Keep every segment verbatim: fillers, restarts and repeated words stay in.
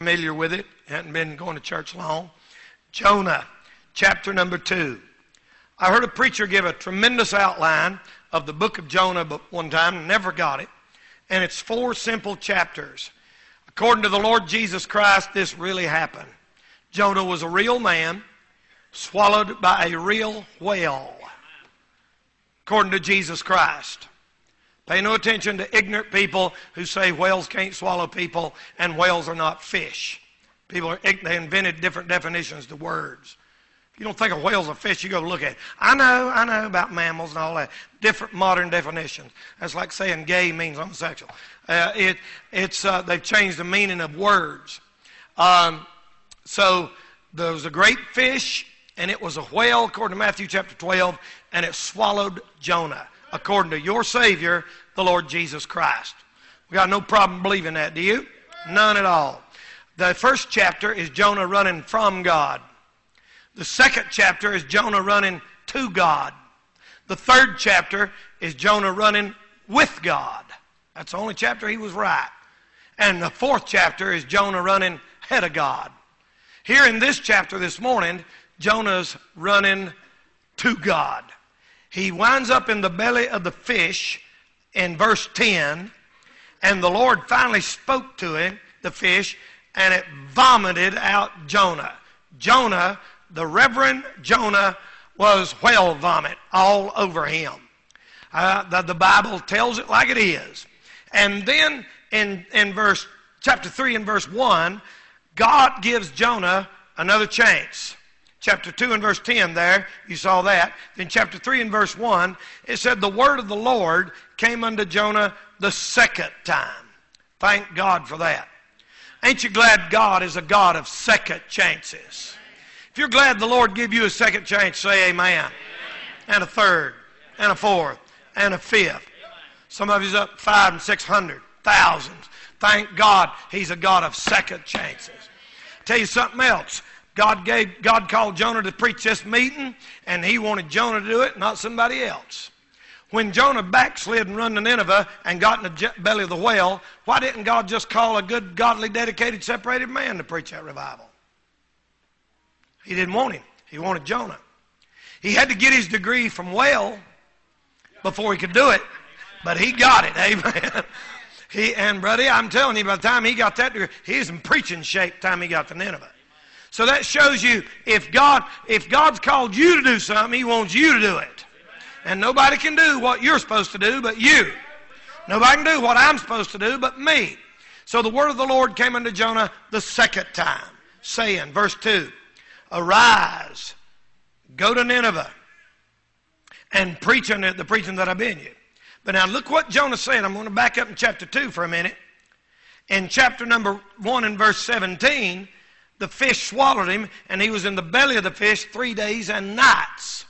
familiar with it, hadn't been going to church long. Jonah, chapter number two. I heard a preacher give a tremendous outline of the book of Jonah one time, never got it. And it's four simple chapters. According to the Lord Jesus Christ, this really happened. Jonah was a real man, swallowed by a real whale. According to Jesus Christ. Pay no attention to ignorant people who say whales can't swallow people and whales are not fish. People are, they invented different definitions to words. If you don't think a whale's a fish, you go look at it. I know, I know about mammals and all that. Different modern definitions. That's like saying gay means homosexual. Uh, it, it's, uh, they've changed the meaning of words. Um, so there was a great fish, and it was a whale, according to Matthew chapter twelve, and it swallowed Jonah, according to your Savior, the Lord Jesus Christ. We got no problem believing that, do you? None at all. The first chapter is Jonah running from God. The second chapter is Jonah running to God. The third chapter is Jonah running with God. That's the only chapter he was right. And the fourth chapter is Jonah running ahead of God. Here in this chapter this morning, Jonah's running to God. He winds up in the belly of the fish in verse ten, and the Lord finally spoke to him, the fish, and it vomited out Jonah. Jonah, the Reverend Jonah, was whale vomit all over him. Uh, the, the Bible tells it like it is. And then in, in verse chapter three and verse one, God gives Jonah another chance. Chapter two and verse ten there, you saw that. Then chapter three and verse one, it said, the word of the Lord came unto Jonah the second time. Thank God for that. Ain't you glad God is a God of second chances? If you're glad the Lord give you a second chance, say amen. Amen. And a third, and a fourth, and a fifth. Some of you's up five and six hundred, thousands. Thank God He's a God of second chances. Tell you something else. God gave, God called Jonah to preach this meeting, and He wanted Jonah to do it, not somebody else. When Jonah backslid and run to Nineveh and got in the belly of the whale, why didn't God just call a good, godly, dedicated, separated man to preach that revival? He didn't want him. He wanted Jonah. He had to get his degree from whale before he could do it, but he got it. Amen. He, and, buddy, I'm telling you, by the time he got that degree, he was in preaching shape by the time he got to Nineveh. So that shows you, if God, if God's called you to do something, He wants you to do it. And nobody can do what you're supposed to do but you. Nobody can do what I'm supposed to do but me. So the word of the Lord came unto Jonah the second time, saying, verse two, arise, go to Nineveh, and preach unto it the preaching that I bid you. But now look what Jonah said. I'm going to back up in chapter two for a minute. In chapter number one and verse seventeen, the fish swallowed him, and he was in the belly of the fish three days and nights.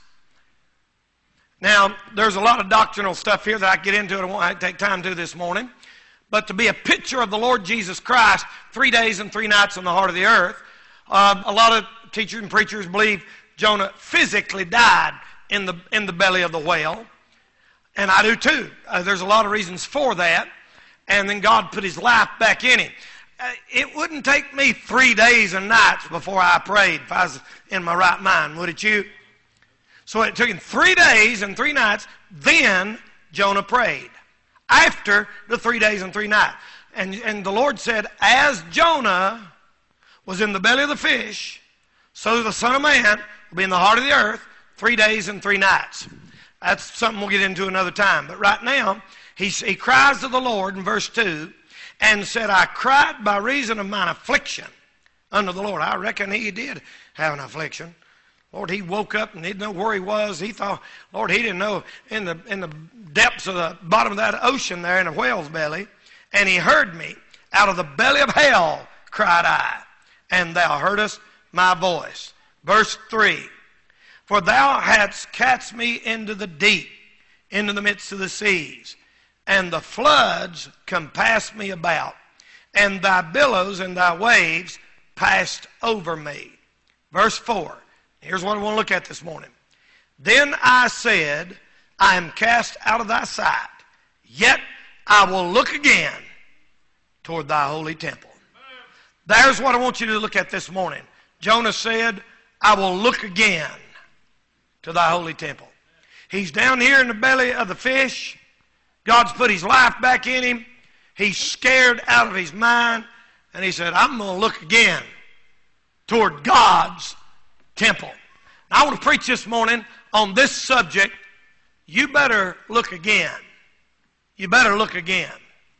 Now, there's a lot of doctrinal stuff here that I get into. I won't take time to this morning. But to be a picture of the Lord Jesus Christ, three days and three nights on the heart of the earth, uh, a lot of teachers and preachers believe Jonah physically died in the, in the belly of the whale. And I do too. Uh, there's a lot of reasons for that. And then God put His life back in him. Uh, it wouldn't take me three days and nights before I prayed if I was in my right mind, would it you? So it took him three days and three nights, then Jonah prayed. After the three days and three nights. And, and the Lord said, as Jonah was in the belly of the fish, so the Son of Man will be in the heart of the earth three days and three nights. That's something we'll get into another time. But right now, he, he cries to the Lord in verse two, and said, I cried by reason of mine affliction unto the Lord. I reckon he did have an affliction. Lord, he woke up and he didn't know where he was. He thought, Lord, he didn't know in the, in the depths of the bottom of that ocean there in a whale's belly. And he heard me. Out of the belly of hell cried I, and thou heardest my voice. Verse three, for thou hadst cast me into the deep, into the midst of the seas, and the floods compassed me about, and thy billows and thy waves passed over me. Verse four. Here's what I want to look at this morning. Then I said, I am cast out of thy sight, yet I will look again toward thy holy temple. There's what I want you to look at this morning. Jonah said, I will look again to thy holy temple. He's down here in the belly of the fish. God's put his life back in him. He's scared out of his mind. And he said, I'm going to look again toward God's temple. Now, I want to preach this morning on this subject. You better look again. You better look again.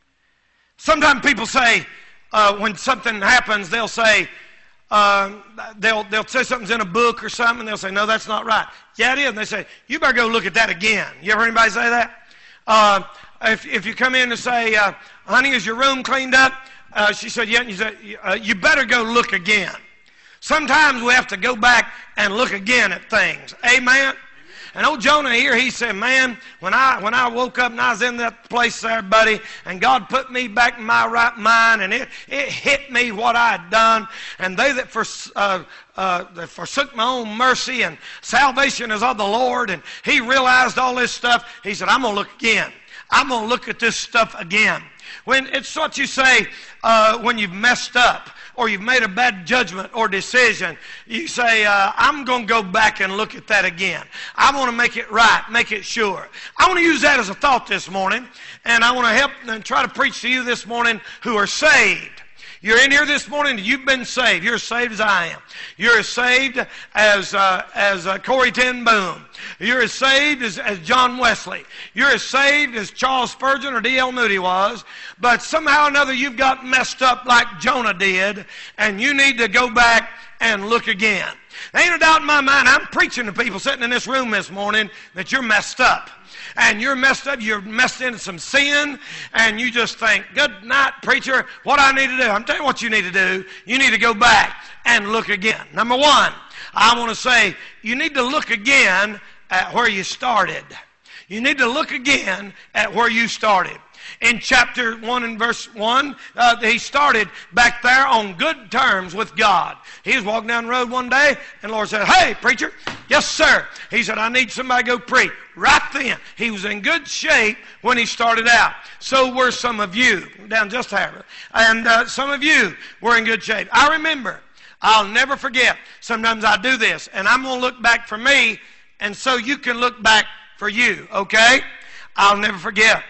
Sometimes people say, uh, when something happens, they'll say, uh, they'll, they'll say something's in a book or something, and they'll say, no, that's not right. Yeah, it is. And they say, you better go look at that again. You ever heard anybody say that? Uh, if, if you come in and say, uh, honey, is your room cleaned up? Uh, she said, yeah. And you said, uh, you better go look again. Sometimes we have to go back and look again at things. Amen? And old Jonah here, he said, man, when I when I woke up and I was in that place there, buddy, and God put me back in my right mind, and it, it hit me what I had done, and they that, for, uh, uh, that forsook my own mercy, and salvation is of the Lord, and he realized all this stuff, he said, I'm going to look again. I'm going to look at this stuff again. When it's what you say uh, when you've messed up, or you've made a bad judgment or decision, you say, uh, I'm going to go back and look at that again. I want to make it right, make it sure. I want to use that as a thought this morning, and I want to help and try to preach to you this morning who are saved. You're in here this morning, you've been saved. You're as saved as I am. You're as saved as uh, as uh, Corrie ten Boom. You're as saved as, as John Wesley. You're as saved as Charles Spurgeon or D L Moody was. But somehow or another you've got messed up like Jonah did, and you need to go back and look again. There ain't a doubt in my mind, I'm preaching to people sitting in this room this morning that you're messed up. And you're messed up, you're messed into some sin, and you just think, good night, preacher, what I need to do. I'm telling you what you need to do. You need to go back and look again. Number one, I want to say, you need to look again at where you started. You need to look again at where you started. In chapter one and verse one, uh, he started back there on good terms with God. He was walking down the road one day, and the Lord said, hey, preacher. Yes, sir. He said, I need somebody to go preach. Right then, he was in good shape when he started out. So were some of you, down just half. And uh, some of you were in good shape. I remember, I'll never forget, sometimes I do this, and I'm going to look back for me, and so you can look back for you, okay? I'll never forget.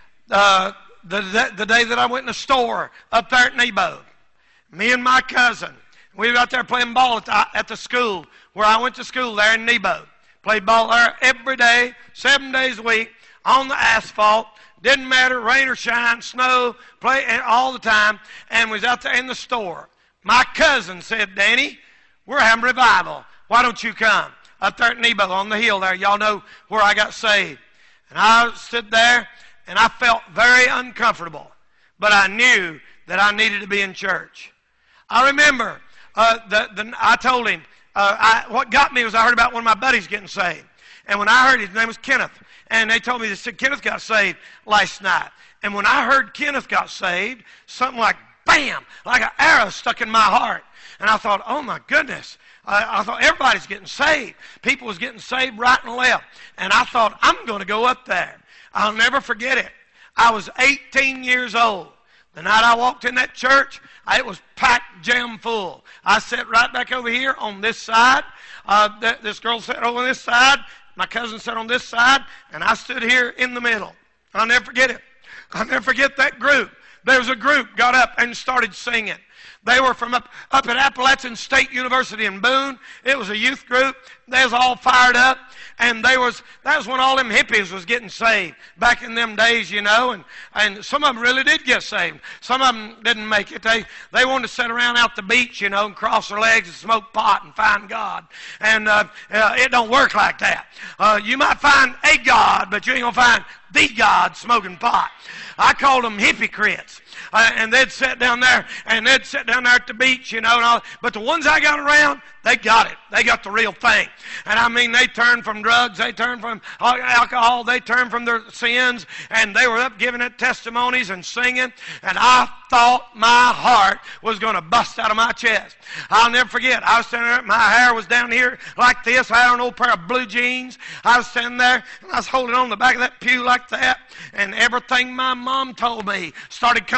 Uh, the, the, the day that I went in the store up there at Nebo, me and my cousin, we were out there playing ball at the, at the school where I went to school there in Nebo. Played ball there every day, seven days a week, on the asphalt. Didn't matter, rain or shine, snow, play all the time. And we was out there in the store. My cousin said, Danny, we're having revival. Why don't you come? Up there at Nebo on the hill there. Y'all know where I got saved. And I stood there. And I felt very uncomfortable. But I knew that I needed to be in church. I remember, uh, the, the, I told him, uh, I, what got me was I heard about one of my buddies getting saved. And when I heard, his name was Kenneth. And they told me, they said, Kenneth got saved last night. And when I heard Kenneth got saved, something like, bam, like an arrow stuck in my heart. And I thought, oh my goodness. I, I thought, everybody's getting saved. People was getting saved right and left. And I thought, I'm going to go up there. I'll never forget it. I was eighteen years old. The night I walked in that church, it was packed jam full. I sat right back over here on this side. Uh, th- this girl sat over this side. My cousin sat on this side. And I stood here in the middle. I'll never forget it. I'll never forget that group. There was a group got up and started singing. They were from up, up at Appalachian State University in Boone. It was a youth group. They was all fired up. And they was that was when all them hippies was getting saved back in them days, you know. And, and some of them really did get saved. Some of them didn't make it. They they wanted to sit around out the beach, you know, and cross their legs and smoke pot and find God. And uh, uh, it don't work like that. Uh, you might find a God, but you ain't going to find the God smoking pot. I called them hypocrites. Uh, and they'd sit down there, and they'd sit down there at the beach, you know. And all, but the ones I got around, they got it. They got the real thing. And I mean, they turned from drugs, they turned from alcohol, they turned from their sins, and they were up giving it testimonies and singing. And I thought my heart was going to bust out of my chest. I'll never forget. I was standing there, my hair was down here like this. I had an old pair of blue jeans. I was standing there, and I was holding on the back of that pew like that. And everything my mom told me started coming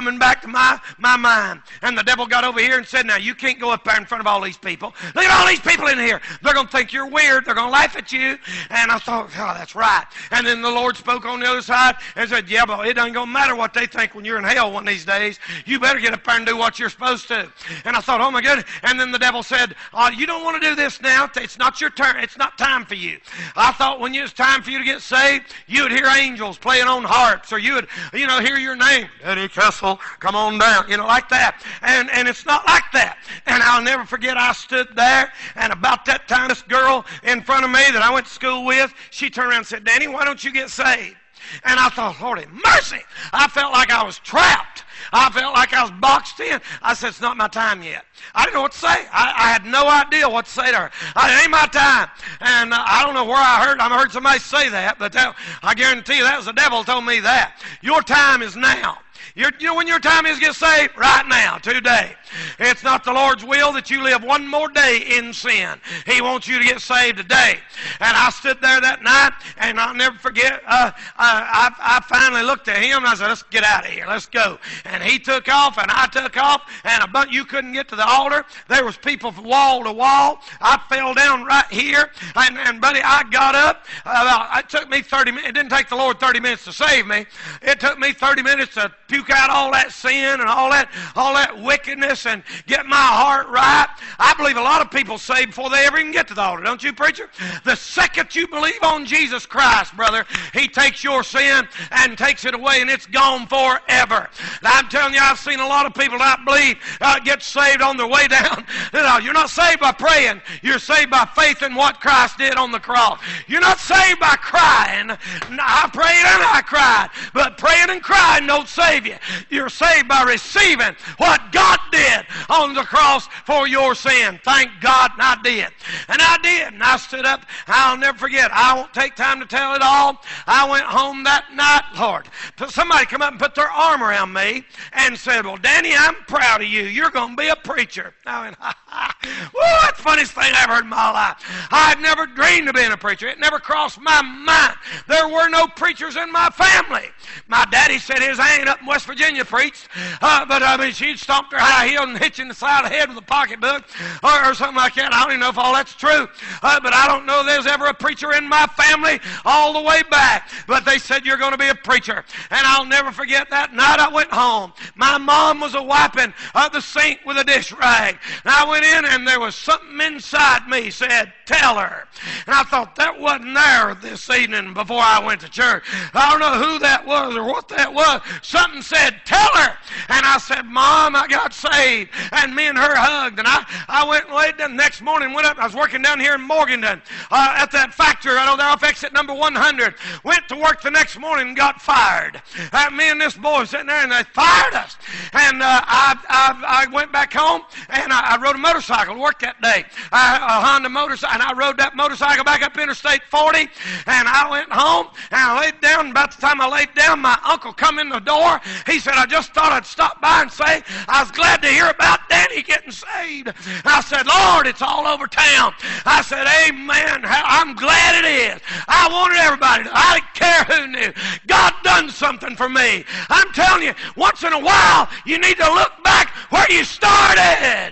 coming back to my, my mind. And the devil got over here and said, now, you can't go up there in front of all these people. Look at all these people in here. They're going to think you're weird. They're going to laugh at you. And I thought, oh, that's right. And then the Lord spoke on the other side and said, yeah, but it ain't going to matter what they think when you're in hell one of these days. You better get up there and do what you're supposed to. And I thought, oh, my goodness. And then the devil said, oh, you don't want to do this now. It's not your turn. It's not time for you. I thought when it's time for you to get saved, you would hear angels playing on harps, or you would, you know, hear your name, Eddie Kessel, come on down, you know, like that. And and it's not like that. And I'll never forget, I stood there, and about that time, this girl in front of me that I went to school with, she turned around and said, Danny, why don't you get saved? And I thought, Lord have mercy. I felt like I was trapped. I felt like I was boxed in. I said, it's not my time yet. I didn't know what to say. I, I had no idea what to say to her. I, it ain't my time. And uh, I don't know where I heard. I heard somebody say that, but that, I guarantee you that was the devil who told me that. Your time is now. You're, you know when your time is to get saved? Right now, today. It's not the Lord's will that you live one more day in sin. He wants you to get saved today. And I stood there that night, and I'll never forget, uh, I, I finally looked at him, and I said, let's get out of here. Let's go. And he took off, and I took off, and a bunch, you couldn't get to the altar. There was people from wall to wall. I fell down right here, and, and buddy, I got up. Uh, it took me thirty minutes. It didn't take the Lord thirty minutes to save me. It took me thirty minutes to puke out all that sin and all that, all that wickedness and get my heart right. I believe a lot of people saved before they ever even get to the altar, don't you, preacher? The second you believe on Jesus Christ, brother, He takes your sin and takes it away, and it's gone forever. Now, I'm telling you, I've seen a lot of people that I believe uh, get saved on their way down. You know, you're not saved by praying. You're saved by faith in what Christ did on the cross. You're not saved by crying. I prayed and I cried, but praying and crying don't save you. You're saved by receiving what God did on the cross for your sin. Thank God, and I did. And I did. And I stood up. I'll never forget. I won't take time to tell it all. I went home that night, Lord. Somebody come up and put their arm around me and said, well, Danny, I'm proud of you. You're going to be a preacher. I went, ha, ha. Woo, that's the funniest thing I ever heard in my life. I had never dreamed of being a preacher. It never crossed my mind. There were no preachers in my family. My daddy said his aunt up in West Virginia preached, uh, but I mean, she'd stomped her high heel and hit you in the side of the head with a pocketbook or, or something like that. I don't even know if all that's true, uh, but I don't know there's ever a preacher in my family all the way back. But they said, you're going to be a preacher. And I'll never forget that night I went home. My mom was a wiping uh, the sink with a dish rag. And I went in, and there was something inside me said, tell her. And I thought, that wasn't there this evening before I went to church. I don't know who that was or what that was. Something said, tell her. And I said, Mom, I got saved. And me and her hugged. And I, I went and laid down the next morning, went up. I was working down here in Morganton uh, at that factory right over there off exit number one hundred. Went to work the next morning and got fired. Uh, me and this boy sitting there, and they fired us. And uh, I, I, I went back home, and I, I rode a motorcycle to work that day. I, a Honda motorcycle. And I rode that motorcycle back up Interstate forty, and I went home, and I laid down. About the time I laid down, my uncle come in the door. He said, I just thought I'd stop by and say I was glad to hear about Danny getting saved. I said, Lord, it's all over town. I said, amen. I'm glad it is. I wanted everybody to. I didn't care who knew. God done something for me. I'm telling you, once in a while, you need to look back where you started.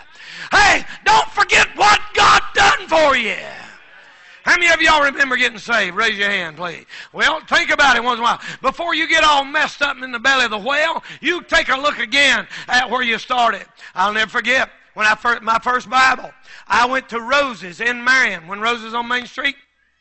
Hey, don't forget what God done for you. How many of y'all remember getting saved? Raise your hand, please. Well, think about it once in a while. Before you get all messed up in the belly of the whale, you take a look again at where you started. I'll never forget when I first, my first Bible. I went to Rose's in Marion, when Rose's on Main Street.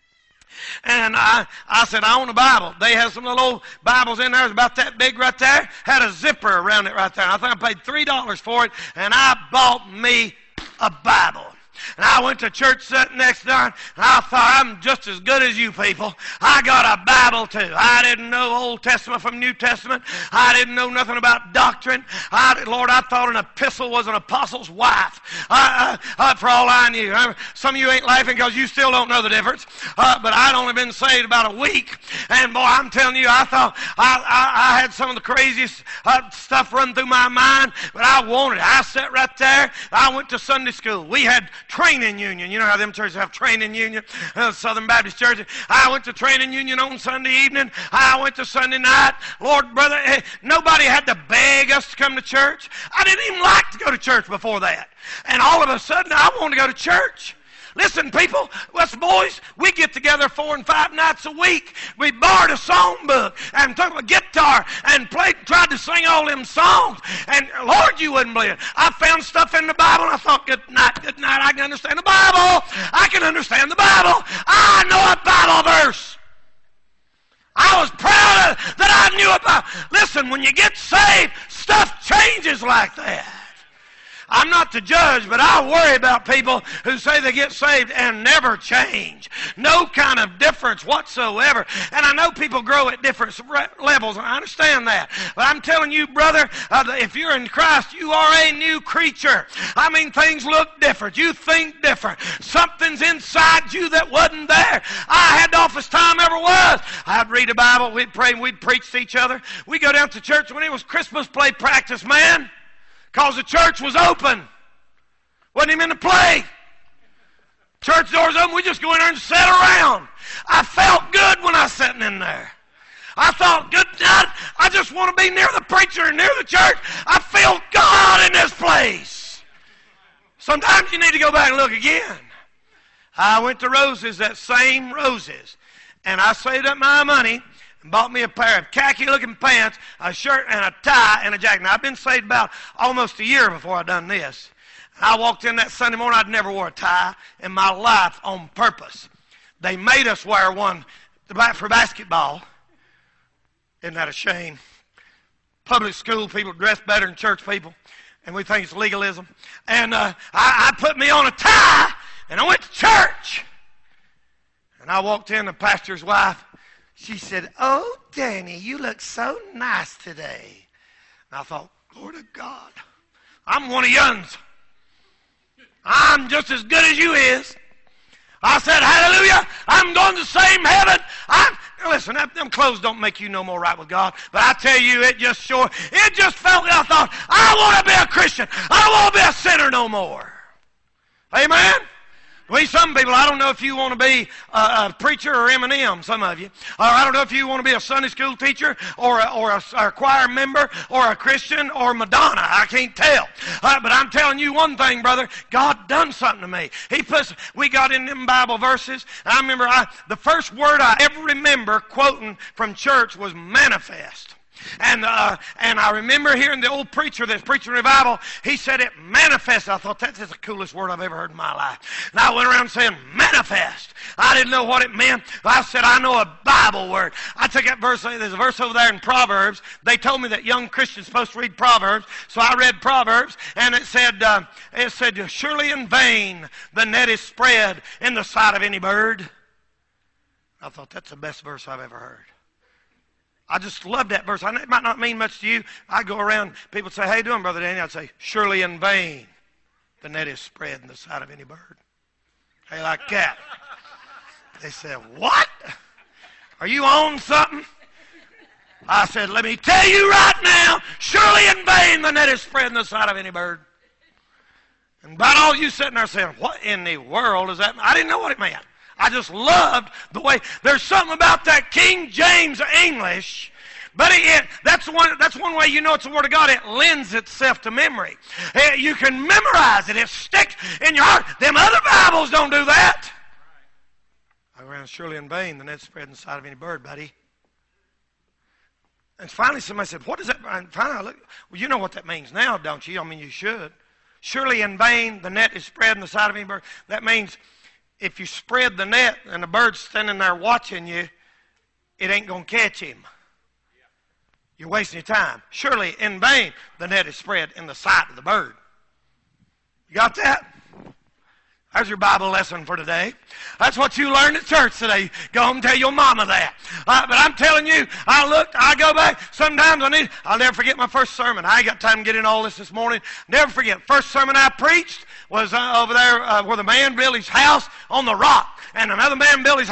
And I, I said, I want a Bible. They had some little old Bibles in there. It was about that big right there. Had a zipper around it right there. I think I paid three dollars for it, and I bought me a Bible. And I went to church that next night, and I thought, I'm just as good as you people. I got a Bible too. I didn't know Old Testament from New Testament. I didn't know nothing about doctrine. I, Lord, I thought an epistle was an apostle's wife. I, I, I, for all I knew. Some of you ain't laughing because you still don't know the difference. Uh, but I'd only been saved about a week. And boy, I'm telling you, I thought I, I, I had some of the craziest uh, stuff run through my mind, but I wanted it. I sat right there. I went to Sunday school. We had training union. You know how them churches have training union? Uh, Southern Baptist churches. I went to training union on Sunday evening. I went to Sunday night. Lord, brother, hey, nobody had to beg us to come to church. I didn't even like to go to church before that. And all of a sudden, I wanted to go to church. Listen, people, us boys, we get together four and five nights a week. We borrowed a songbook and took a guitar and played, tried to sing all them songs. And Lord, you wouldn't believe it. I found stuff in the Bible and I thought, good night, good night, I can understand the Bible. I can understand the Bible. I know a Bible verse. I was proud of that I knew about. Listen, when you get saved, stuff changes like that. I'm not the judge, but I worry about people who say they get saved and never change. No kind of difference whatsoever. And I know people grow at different levels, and I understand that. But I'm telling you, brother, uh, if you're in Christ, you are a new creature. I mean, things look different. You think different. Something's inside you that wasn't there. I had the office time ever was. I'd read a Bible, we'd pray, and we'd preach to each other. We'd go down to church when it was Christmas play practice, man. Because the church was open. Wasn't even in the play. Church doors open, we just go in there and sit around. I felt good when I was sitting in there. I thought, good night, I just want to be near the preacher and near the church. I feel God in this place. Sometimes you need to go back and look again. I went to Roses, that same Roses, and I saved up my money and bought me a pair of khaki-looking pants, a shirt, and a tie, and a jacket. Now, I've been saved about almost a year before I done this. I walked in that Sunday morning. I'd never wore a tie in my life on purpose. They made us wear one for basketball. Isn't that a shame? Public school people dress better than church people, and we think it's legalism. And uh, I, I put me on a tie, and I went to church. And I walked in, the pastor's wife, she said, "Oh, Danny, you look so nice today." And I thought, glory to God. I'm one of yuns. I'm just as good as you is. I said, hallelujah, I'm going to the same heaven. I'm, listen, that, them clothes don't make you no more right with God. But I tell you, it just sure, it just felt, I thought, I want to be a Christian. I don't want to be a sinner no more. Amen? We, some people, I don't know if you want to be a, a preacher or Eminem, some of you. Or I don't know if you want to be a Sunday school teacher or a, or a, or a choir member or a Christian or Madonna. I can't tell. Uh, but I'm telling you one thing, brother. God done something to me. He puts, we got in them Bible verses. I remember I, the first word I ever remember quoting from church was manifest. And uh, and I remember hearing the old preacher that's preaching revival, he said it manifest. I thought, that's the coolest word I've ever heard in my life. And I went around saying, manifest. I didn't know what it meant. I said, I know a Bible word. I took that verse, there's a verse over there in Proverbs. They told me that young Christians are supposed to read Proverbs. So I read Proverbs, and it said, uh, it said, surely in vain the net is spread in the sight of any bird. I thought, that's the best verse I've ever heard. I just love that verse. I know it might not mean much to you. I go around, people say, how you doing, Brother Danny? I'd say, surely in vain the net is spread in the sight of any bird. How you like that? They said, what? Are you on something? I said, let me tell you right now, surely in vain the net is spread in the sight of any bird. And about all you sitting there saying, what in the world is that? I didn't know what it meant. I just loved the way, there's something about that King James English, but it, that's, one, that's one way you know it's the Word of God. It lends itself to memory. You can memorize it. It sticks in your heart. Them other Bibles don't do that. I ran surely in vain the net spread in the sight of any bird, buddy. And finally somebody said, what does that mean? Finally I looked, well, you know what that means now, don't you? I mean, you should. Surely in vain the net is spread in the sight of any bird. That means if you spread the net and the bird's standing there watching you, it ain't going to catch him. You're wasting your time. Surely in vain the net is spread in the sight of the bird. You got that? There's your Bible lesson for today. That's what you learned at church today. Go home and tell your mama that. Uh, but I'm telling you, I looked, I go back. Sometimes I need, I'll never forget my first sermon. I ain't got time to get in all this this morning. Never forget. First sermon I preached was uh, over there uh, where the man built his house on the rock. And another man built his house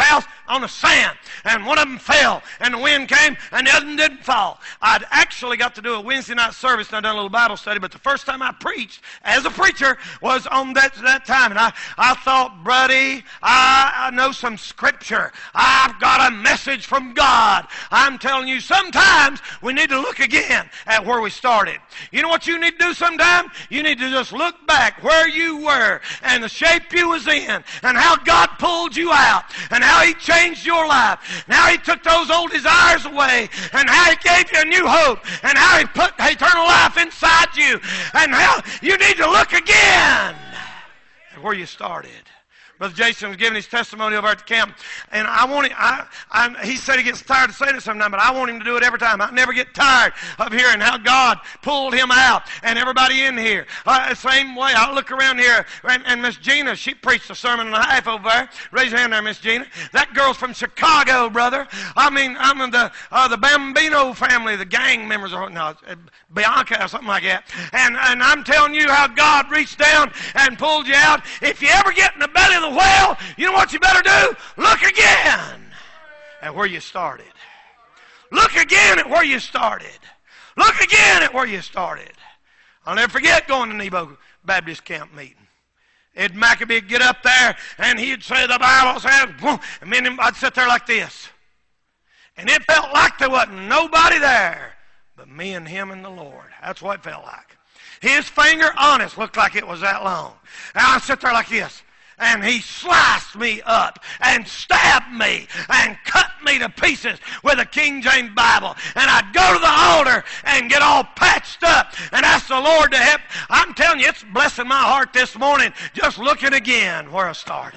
on the sand, and one of them fell, and the wind came, and the other one didn't fall. I'd actually got to do a Wednesday night service, and I'd done a little Bible study, but the first time I preached as a preacher was on that, that time, and I, I thought, buddy, I, I know some scripture. I've got a message from God. I'm telling you, sometimes we need to look again at where we started. You know what you need to do sometime? You need to just look back where you were and the shape you was in and how God pulled you out and how He changed your life and how He took those old desires away and how He gave you a new hope and how He put eternal life inside you and how you need to look again at where you started. Brother Jason was giving his testimony over at the camp, and I want him, I, I, he said he gets tired of saying it sometimes, but I want him to do it every time. I never get tired of hearing how God pulled him out, and everybody in here. Uh, same way, I look around here, and, and Miss Gina, she preached a sermon and a half over there. Raise your hand there, Miss Gina. That girl's from Chicago, brother. I mean, I'm in the uh, the Bambino family, the gang members, or no, Bianca or something like that. And, and I'm telling you how God reached down and pulled you out. If you ever get in the belly of the well, you know what you better do? Look again at where you started. Look again at where you started. Look again at where you started. I'll never forget going to Nebo Baptist camp meeting. Ed Maccabee would get up there and he'd say the Bible says, and me and him, I'd sit there like this. And it felt like there wasn't nobody there but me and him and the Lord. That's what it felt like. His finger on us looked like it was that long. And I'd sit there like this. And he sliced me up and stabbed me and cut me to pieces with a King James Bible. And I'd go to the altar and get all patched up and ask the Lord to help. I'm telling you, it's blessing my heart this morning just looking again where I started.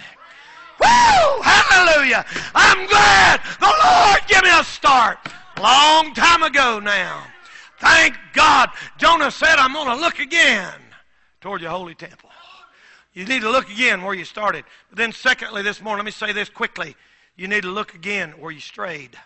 Woo! Hallelujah! I'm glad the Lord gave me a start long time ago now. Thank God. Jonah said, I'm going to look again toward your holy temple. You need to look again where you started. But then secondly this morning, let me say this quickly. You need to look again where you strayed.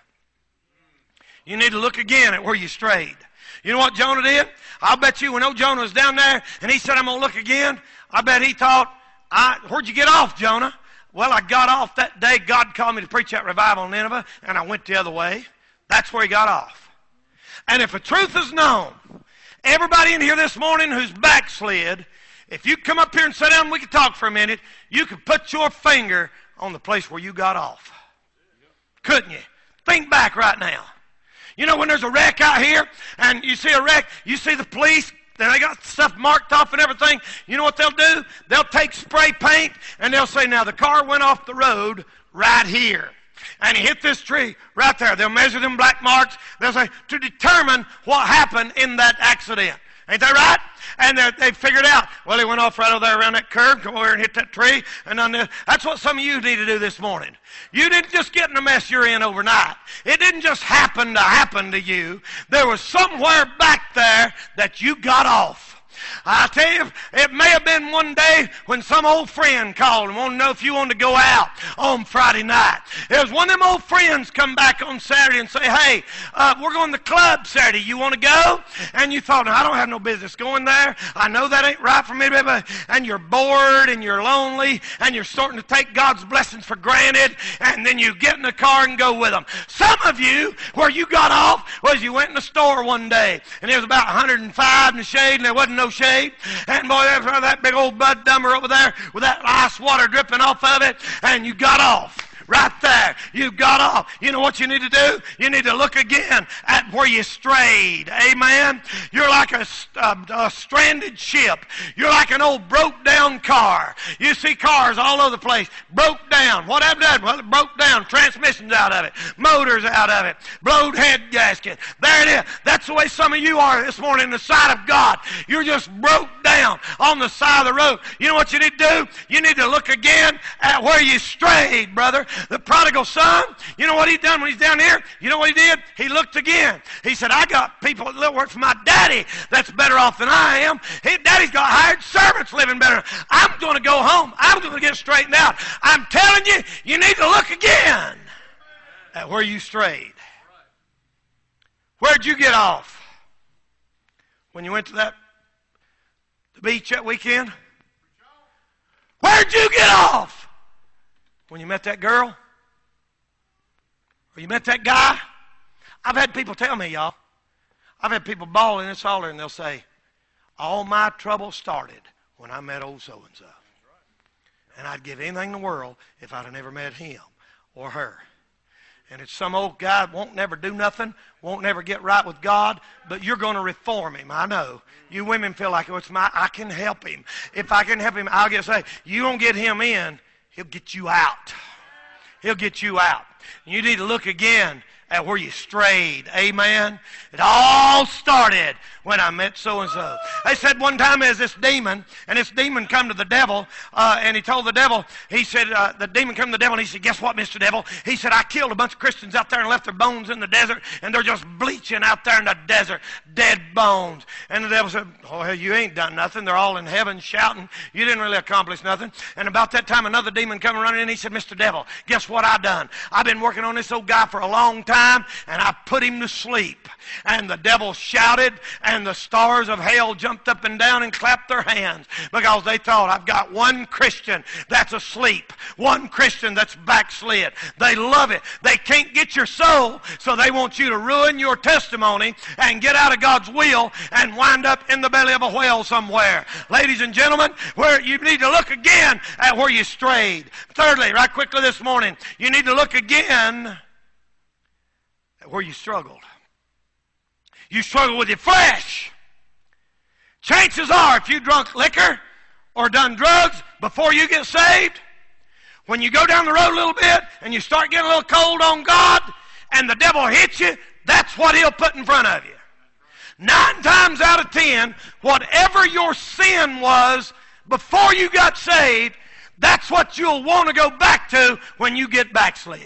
You need to look again at where you strayed. You know what Jonah did? I'll bet you when old Jonah was down there and he said, I'm going to look again, I bet he thought, I, where'd you get off, Jonah? Well, I got off that day. God called me to preach that revival in Nineveh, and I went the other way. That's where he got off. And if the truth is known, everybody in here this morning who's backslid, if you come up here and sit down and we can talk for a minute, you could put your finger on the place where you got off. Couldn't you? Think back right now. You know when there's a wreck out here and you see a wreck, you see the police, and they got stuff marked off and everything. You know what they'll do? They'll take spray paint and they'll say, now the car went off the road right here. And he hit this tree right there. They'll measure them black marks. They'll say, to determine what happened in that accident. Ain't that right? And they figured out, well, he went off right over there around that curve, come over here and hit that tree. And on this. That's what some of you need to do this morning. You didn't just get in the mess you're in overnight. It didn't just happen to happen to you. There was somewhere back there that you got off. I tell you, it may have been one day when some old friend called and wanted to know if you wanted to go out on Friday night. It was one of them old friends come back on Saturday and say, hey, uh, we're going to the club Saturday. You want to go? And you thought, no, I don't have no business going there. I know that ain't right for me. And you're bored and you're lonely and you're starting to take God's blessings for granted. And then you get in the car and go with them. Some of you, where you got off was you went in the store one day and it was about one hundred five in the shade and there wasn't no shade. And boy, that, that big old Bud Dumber over there with that ice water dripping off of it, and you got off. Right there, you got off. You know what you need to do? You need to look again at where you strayed. Amen? You're like a, a, a stranded ship. You're like an old broke down car. You see cars all over the place. Broke down. What happened to that? Well, it broke down. Transmissions out of it. Motors out of it. Blowed head gasket. There it is. That's the way some of you are this morning in the sight of God. You're just broke down on the side of the road. You know what you need to do? You need to look again at where you strayed, brother. The prodigal son, you know what he done when he's down here? You know what he did? He looked again. He said, I got people that work for my daddy that's better off than I am. His daddy's got hired servants living better. I'm going to go home. I'm going to get straightened out. I'm telling you, you need to look again at where you strayed. Where'd you get off? When you went to that the beach that weekend? Where'd you get off? When you met that girl? Or you met that guy? I've had people tell me, y'all. I've had people bawl in this altar and they'll say, all my trouble started when I met old so-and-so. And I'd give anything in the world if I'd have never met him or her. And it's some old guy that won't never do nothing, won't never get right with God, but you're going to reform him. I know. You women feel like, oh, it's my, I can help him. If I can help him, I'll get saved. You don't get him in, he'll get you out. He'll get you out. You need to look again at where you strayed. Amen. It all started when I met so-and-so. They said one time there's this demon, and this demon come to the devil, uh, and he told the devil, he said, uh, the demon come to the devil, and he said, guess what, Mister Devil? He said, I killed a bunch of Christians out there and left their bones in the desert, and they're just bleaching out there in the desert, dead bones. And the devil said, oh, hell, you ain't done nothing. They're all in heaven shouting. You didn't really accomplish nothing. And about that time, another demon come running in, and he said, Mister Devil, guess what I done? I've been working on this old guy for a long time, and I put him to sleep. And the devil shouted, and the stars of hell jumped up and down and clapped their hands because they thought, I've got one Christian that's asleep, one Christian that's backslid. They love it. They can't get your soul, so they want you to ruin your testimony and get out of God's will and wind up in the belly of a whale somewhere. Ladies and gentlemen, where you need to look again at where you strayed. Thirdly, right quickly this morning, you need to look again where you struggled. You struggle with your flesh. Chances are, if you drunk liquor or done drugs before you get saved, when you go down the road a little bit and you start getting a little cold on God and the devil hits you, that's what he'll put in front of you. Nine times out of ten, whatever your sin was before you got saved, that's what you'll want to go back to when you get backslid.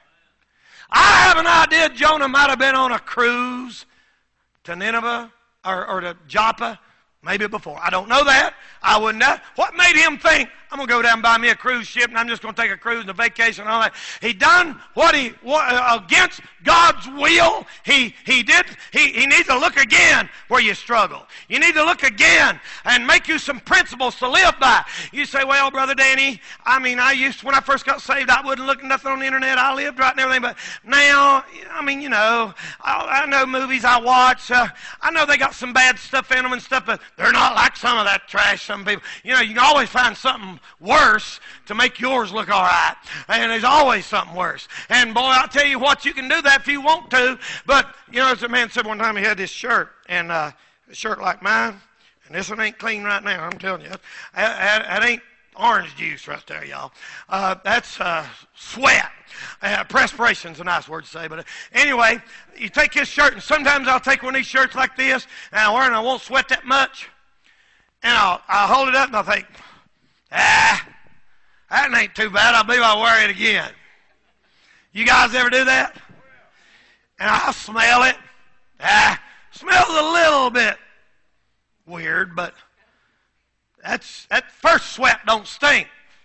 I have an idea Jonah might have been on a cruise to Nineveh or, or to Joppa, maybe before. I don't know that. I wouldn't know. What made him think, I'm going to go down and buy me a cruise ship and I'm just going to take a cruise and a vacation and all that? He done what he, what, uh, against God's will. He, he did. He, he needs to look again where you struggle. You need to look again and make you some principles to live by. You say, well, Brother Danny, I mean, I used to, when I first got saved, I wouldn't look at nothing on the internet. I lived right and everything. But now, I mean, you know, I, I know movies I watch. Uh, I know they got some bad stuff in them and stuff, but they're not like some of that trash some people. You know, you can always find something worse to make yours look all right. And there's always something worse. And boy, I'll tell you what, you can do that if you want to. But, you know, as a man said one time, he had this shirt, and uh, a shirt like mine, and this one ain't clean right now, I'm telling you. That, that, that ain't orange juice right there, y'all. Uh, that's uh, sweat. Uh, perspiration's a nice word to say, but uh, anyway, you take this shirt, and sometimes I'll take one of these shirts like this, and I wear it, and I won't sweat that much, and I'll, I'll hold it up, and I'll think, ah, that ain't too bad. I believe I'll wear it again. You guys ever do that? And I'll smell it. Ah, smells a little bit weird, but that's that first sweat don't stink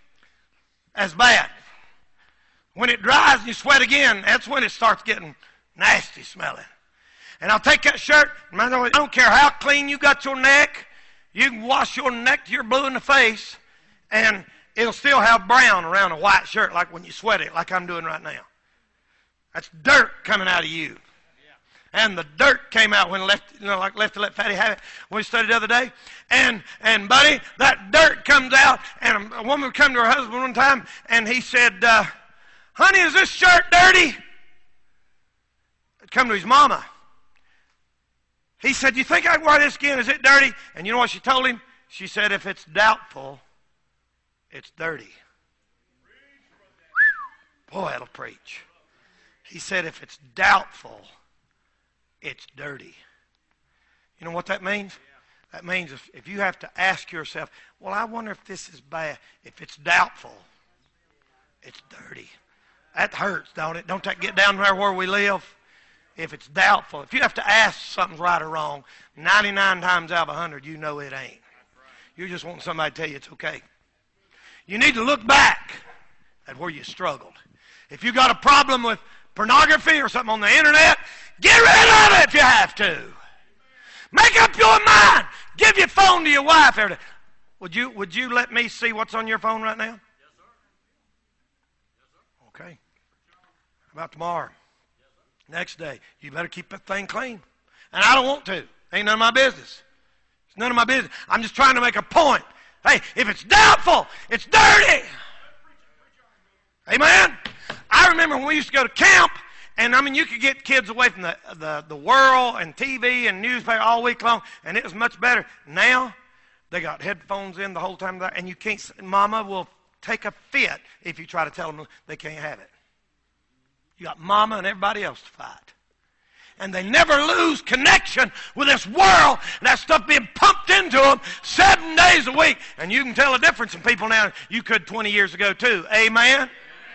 as bad. When it dries and you sweat again, that's when it starts getting nasty smelling. And I'll take that shirt, and I don't care how clean you got your neck, you can wash your neck till you're blue in the face, and it'll still have brown around a white shirt like when you sweat it, like I'm doing right now. That's dirt coming out of you. And the dirt came out when left, you know, like left to let Fatty have it when we studied the other day. And, and buddy, that dirt comes out, and a woman would come to her husband one time, and he said, uh, honey, is this shirt dirty? I'd come to his mama. He said, you think I can wear this again? Is it dirty? And you know what she told him? She said, if it's doubtful, it's dirty. Boy, that'll preach. He said, if it's doubtful, it's dirty. You know what that means? That means if, if you have to ask yourself, well, I wonder if this is bad. If it's doubtful, it's dirty. That hurts, don't it? Don't that get down there where we live? If it's doubtful. If you have to ask something's right or wrong, ninety-nine times out of one hundred, you know it ain't. You just want somebody to tell you it's okay. You need to look back at where you struggled. If you got a problem with pornography or something on the internet, get rid of it if you have to. Make up your mind. Give your phone to your wife every day. Would you, would you let me see what's on your phone right now? Yes, sir. Yes, sir. Okay. How about tomorrow? Next day, you better keep that thing clean. And I don't want to. Ain't none of my business. It's none of my business. I'm just trying to make a point. Hey, if it's doubtful, it's dirty. Amen? I remember when we used to go to camp, and I mean, you could get kids away from the, the, the world and T V and newspaper all week long, and it was much better. Now, they got headphones in the whole time, and you can't, Mama will take a fit if you try to tell them they can't have it. You got Mama and everybody else to fight. And they never lose connection with this world, and that stuff being pumped into them seven days a week. And you can tell a difference in people now you could twenty years ago too. Amen?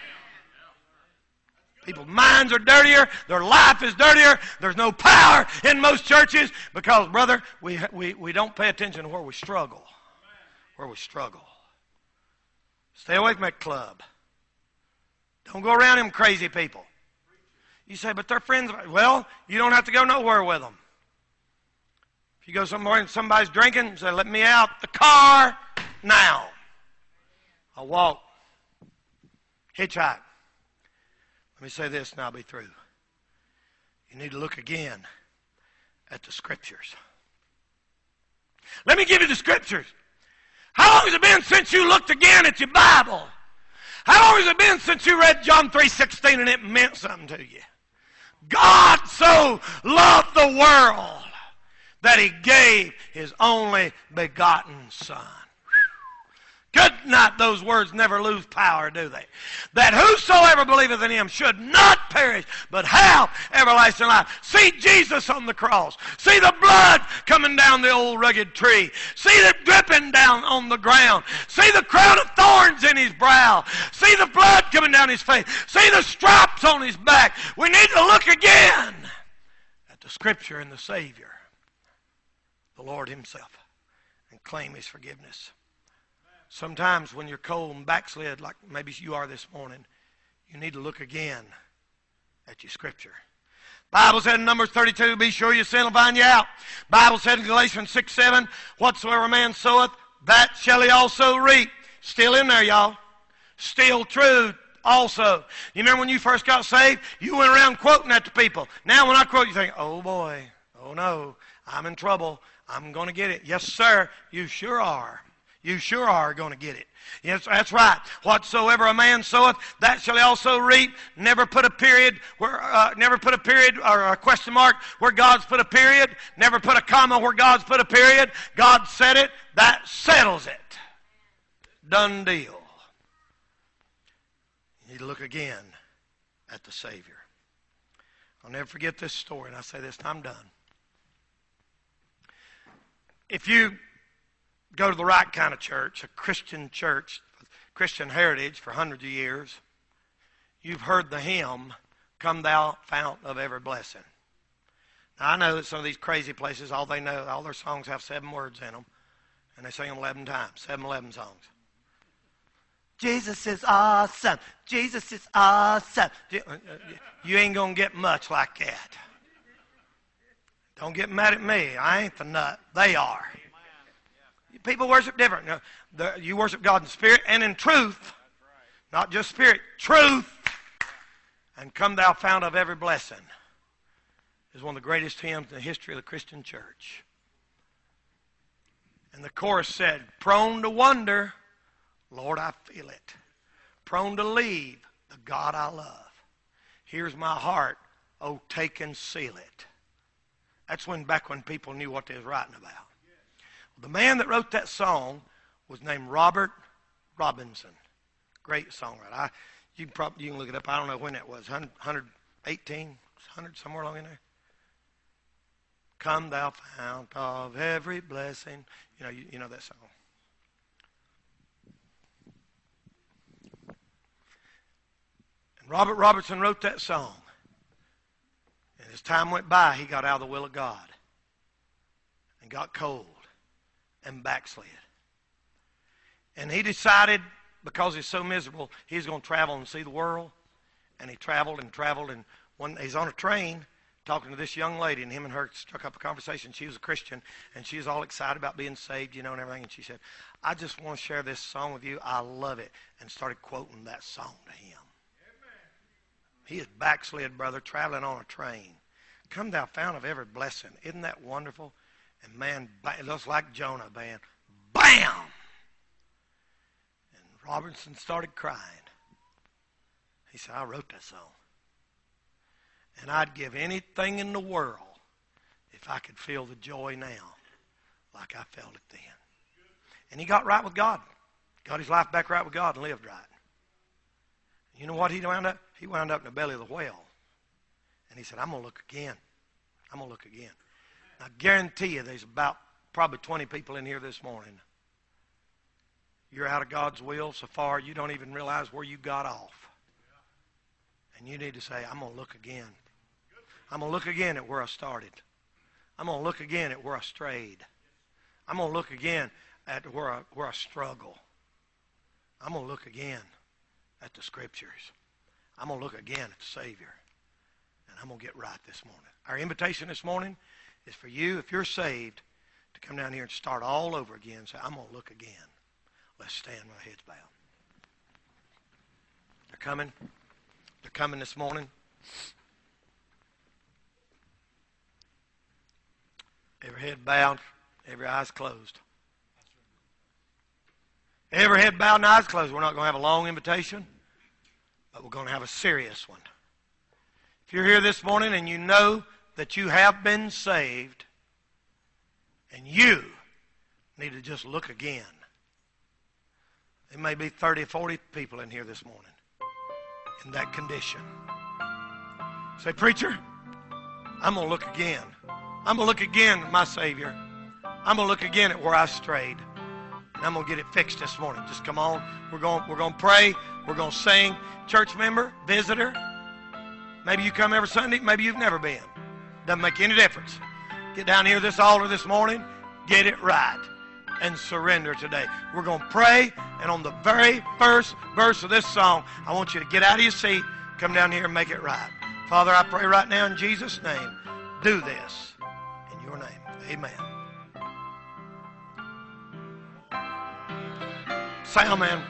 People's minds are dirtier. Their life is dirtier. There's no power in most churches because, brother, we, we, we don't pay attention to where we struggle. Where we struggle. Stay away from that club. Don't go around them crazy people. You say, but they're friends. Well, you don't have to go nowhere with them. If you go somewhere and somebody's drinking, say, let me out the car now. I'll walk. Hitchhike. Let me say this and I'll be through. You need to look again at the Scriptures. Let me give you the Scriptures. How long has it been since you looked again at your Bible? How long has it been since you read John three sixteen and it meant something to you? God so loved the world that He gave His only begotten Son. Good night, those words never lose power, do they? That whosoever believeth in Him should not perish, but have everlasting life. See Jesus on the cross. See the blood coming down the old rugged tree. See it dripping down on the ground. See the crown of thorns in His brow. See the blood coming down His face. See the stripes on His back. We need to look again at the Scripture and the Savior, the Lord Himself, and claim His forgiveness. Sometimes when you're cold and backslid, like maybe you are this morning, you need to look again at your Scripture. Bible said in Numbers thirty-two, be sure your sin will find you out. Bible said in Galatians six seven, whatsoever a man soweth, that shall he also reap. Still in there, y'all. Still true also. You remember when you first got saved? You went around quoting that to people. Now when I quote, you think, oh boy, oh no, I'm in trouble. I'm going to get it. Yes, sir, you sure are. You sure are going to get it. Yes, that's right. Whatsoever a man soweth, that shall he also reap. Never put a period where, uh, never put a period or a question mark where God's put a period. Never put a comma where God's put a period. God said it. That settles it. Done deal. You need to look again at the Savior. I'll never forget this story, and I say this, and I'm done. If you go to the right kind of church, a Christian church, Christian heritage for hundreds of years, you've heard the hymn, Come Thou Fount of Every Blessing. Now, I know that some of these crazy places, all they know, all their songs have seven words in them, and they sing them eleven times, seven, eleven songs. Jesus is awesome. Jesus is awesome. You ain't going to get much like that. Don't get mad at me. I ain't the nut. They are. People worship different. No, the, you worship God in spirit and in truth. Not just spirit. Truth. And come thou fount of every blessing is one of the greatest hymns in the history of the Christian church. And the chorus said, prone to wonder, Lord, I feel it. Prone to leave the God I love. Here's my heart. Oh, take and seal it. That's when back when people knew what they was writing about. The man that wrote that song was named Robert Robinson. Great songwriter. I, you, can probably, you can look it up. I don't know when it was. one eighteen, one hundred, somewhere along in there. Come thou fount of every blessing. You know, you, you know that song. And Robert Robertson wrote that song. And as time went by, he got out of the will of God and got cold and backslid. And he decided, because he's so miserable, he's going to travel and see the world. And he traveled and traveled, and one, he's on a train talking to this young lady, and him and her struck up a conversation. She was a Christian, and she was all excited about being saved, you know, and everything. And she said, I just want to share this song with you. I love it. And started quoting that song to him. He is backslid, brother, traveling on a train. Come thou fount of every blessing. Isn't that wonderful? And man, it looks like Jonah, man. Bam! And Robinson started crying. He said, I wrote that song. And I'd give anything in the world if I could feel the joy now like I felt it then. And he got right with God. Got his life back right with God and lived right. You know what he wound up? He wound up in the belly of the whale. And he said, I'm going to look again. I'm going to look again. I guarantee you there's about probably twenty people in here this morning. You're out of God's will so far you don't even realize where you got off. And you need to say, I'm going to look again. I'm going to look again at where I started. I'm going to look again at where I strayed. I'm going to look again at where I, where I struggle. I'm going to look again at the Scriptures. I'm going to look again at the Savior. And I'm going to get right this morning. Our invitation this morning is for you, if you're saved, to come down here and start all over again and say, I'm going to look again. Let's stand with our heads bowed. They're coming. They're coming this morning. Every head bowed, every eyes closed. Every head bowed and eyes closed. We're not going to have a long invitation, but we're going to have a serious one. If you're here this morning and you know that you have been saved and you need to just look again. There may be thirty, forty people in here this morning in that condition. Say, preacher, I'm going to look again. I'm going to look again at my Savior. I'm going to look again at where I strayed. And I'm going to get it fixed this morning. Just come on. We're going, we're going to pray. We're going to sing. Church member, visitor. Maybe you come every Sunday. Maybe you've never been. Doesn't make any difference. Get down here this altar this morning. Get it right. And surrender today. We're going to pray. And on the very first verse of this song, I want you to get out of your seat. Come down here and make it right. Father, I pray right now in Jesus' name. Do this in your name. Amen. Sound man.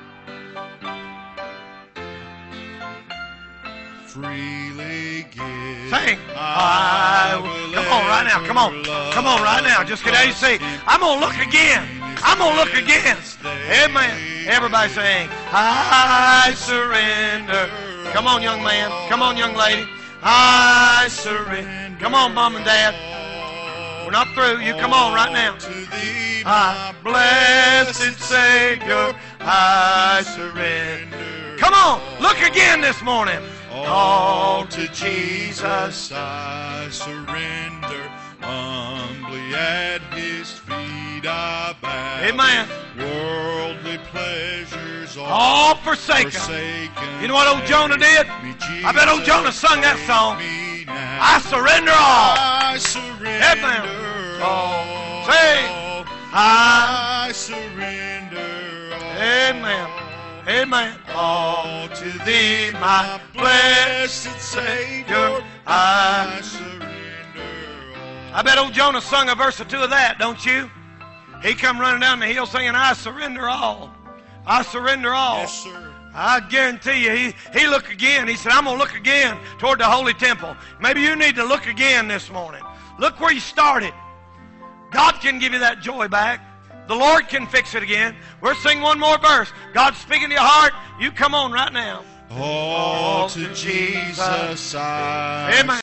Freely give. Sing. I will. Come on right now. Come on. Come on right now. Just get out of your seat. I'm going to look again. I'm going to look again. Amen. Everybody sing. I surrender. Come on, young man. Come on, young lady. I surrender. Come on, mom and dad. We're not through. You come on right now. Ah, blessed Savior, I surrender. Come on, look again this morning. All to Jesus I surrender. Humbly at His feet I bow. Amen. Worldly pleasures all, all forsaken. forsaken. You know what old Jonah did? I bet old Jonah sung that song. I surrender all. I surrender Amen. all. Say, I, I surrender all. Amen. Amen. All to Thee, my blessed Savior, I surrender all. I bet old Jonah sung a verse or two of that, don't you? He come running down the hill singing, I surrender all. I surrender all. Yes, sir. I guarantee you, he, he looked again. He said, I'm going to look again toward the holy temple. Maybe you need to look again this morning. Look where you started. God can give you that joy back. The Lord can fix it again. We'll sing one more verse. God's speaking to your heart. You come on right now. All to Jesus I Amen.